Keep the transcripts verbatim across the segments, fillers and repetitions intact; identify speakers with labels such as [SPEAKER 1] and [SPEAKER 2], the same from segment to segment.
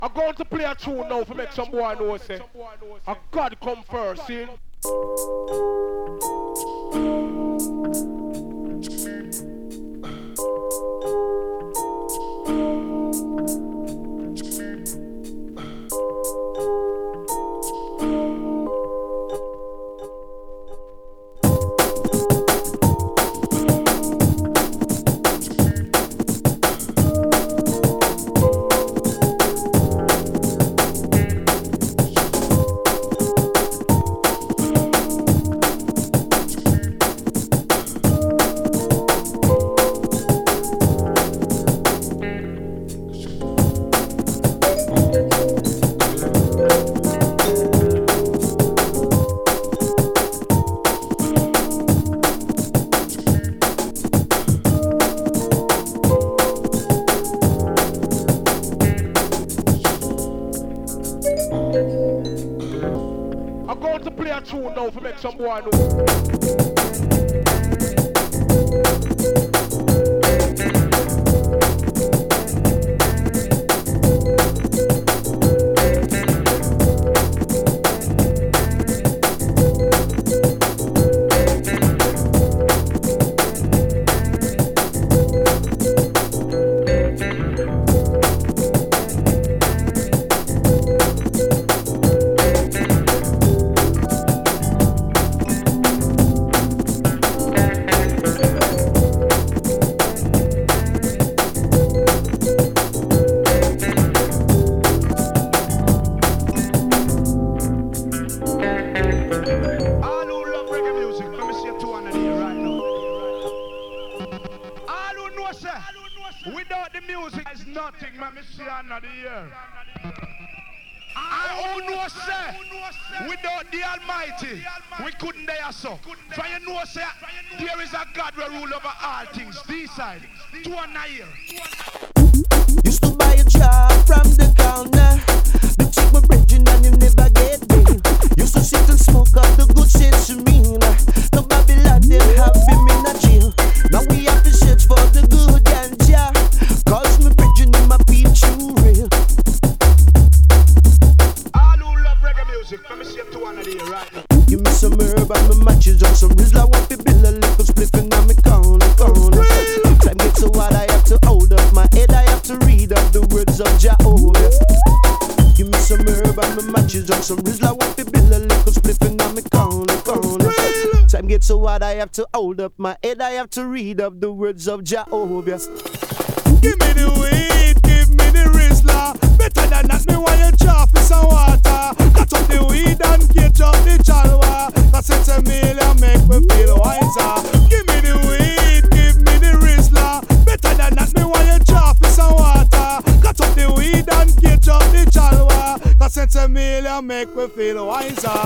[SPEAKER 1] I'm going to play a tune now to make some boy know say a God come first, see? I'm going to play a tune now to make some boy know.
[SPEAKER 2] Without the music, there's nothing, man. Me see another year. I don't know, sir. Without the Almighty, we couldn't dare so. For you know, sir, there is a God who rule over all things. This side, two and a year.
[SPEAKER 3] Used to buy a job from the corner. The chick my bridging and you never get me. Used to sit and smoke up the good sense of me. No Babylon, they'll have him in a jail. Now we have to search for the good ganja. Cause me bridging in my peep too real.
[SPEAKER 2] All who love reggae music, let me see you two under here right now.
[SPEAKER 3] Give me some herb and my matches on some Rizla. Want to build a little spliffing on me corner, corner. Time gets so hard I have to hold up my head. I have to read up the words of Jehovah. Give me some herb and my matches on some Rizla. Want to build a little spliffing on me corner, corner. Time gets so hard I have to hold up my head. I have to read up the words of Jehovah.
[SPEAKER 4] Give me the weed, give me the Rizla. Better than that, me want you chop with some water. Cut up the weed and catch up the chalwa. Cause it's a meal and make me feel wiser. Give me the weed, give me the Rizla. Better than that, me want you chop with some water. Cut up the weed and catch up the chalwa. Cause it's a meal and make me feel wiser.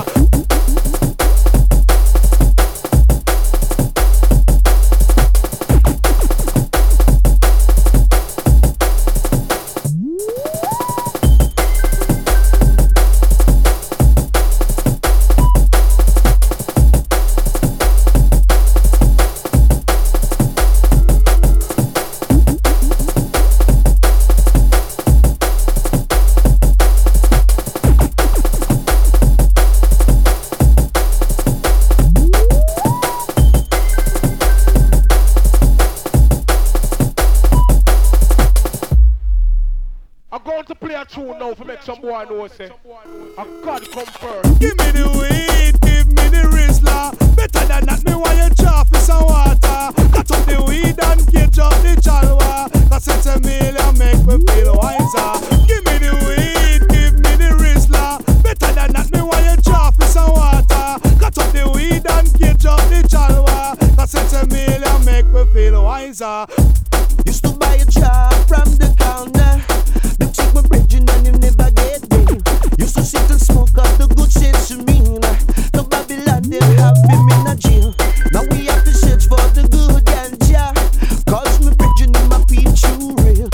[SPEAKER 1] Tune now to make some boy know say a God come first.
[SPEAKER 4] Give me the weed, give me the Rizla. Better than that, me want you chop with some water. Cut up the weed and catch up the chalwa. Cause it's a meal and make me feel wiser. Give me the weed, give me the Rizla. Better than that, me want you chop with some water. Cut up the weed and catch up the chalwa. Cause it's a meal and make me feel wiser.
[SPEAKER 3] Used to buy a job from the corner. The chick my bridging and you never get me. Used to sit and smoke up the good sense of me. No Babylon, they'll have him in a jail. Now we have to search for the good ganja. Cause me bridging in my peep too real.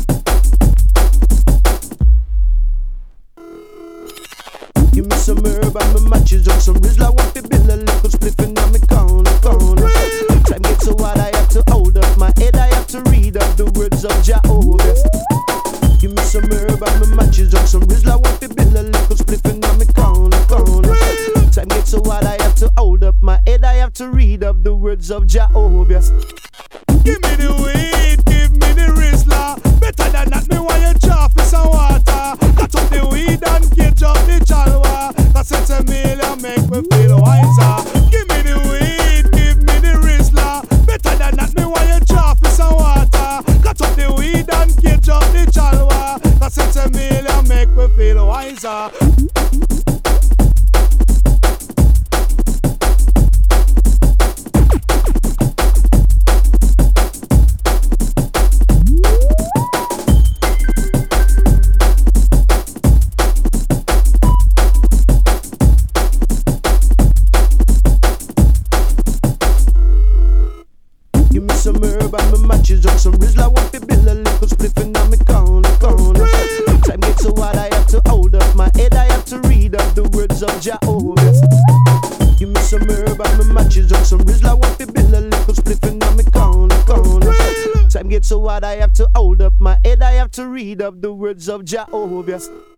[SPEAKER 3] Give me some herb and my matches on some Rizla. Want to build a little spliffing on me corner, corner. Time gets so hard I have to hold up my head. I have to read up the words of Jehovah. Give me some herb and my matches on words of Jehovah.
[SPEAKER 4] Give me the weed, give me the Rizla. Better than that, me want you chop for some water. Cut up the weed and catch up the chalwa. Cause it's a million make me feel wiser. Give me the weed, give me the Rizla. Better than that, me want you chop for some water. Cut up the weed and catch up the chalwa. Cause it's a million make me feel wiser.
[SPEAKER 3] Some herb and me matches up some Rizla. Want to build a little spliffing on me corner, corner. Time gets so hard I have to hold up my head. I have to read up the words of Jehovah. Give me some herb and me matches up some Rizla. Want to build a little spliffing on me corner, corner. Time gets so hard I have to hold up my head. I have to read up the words of Jehovah.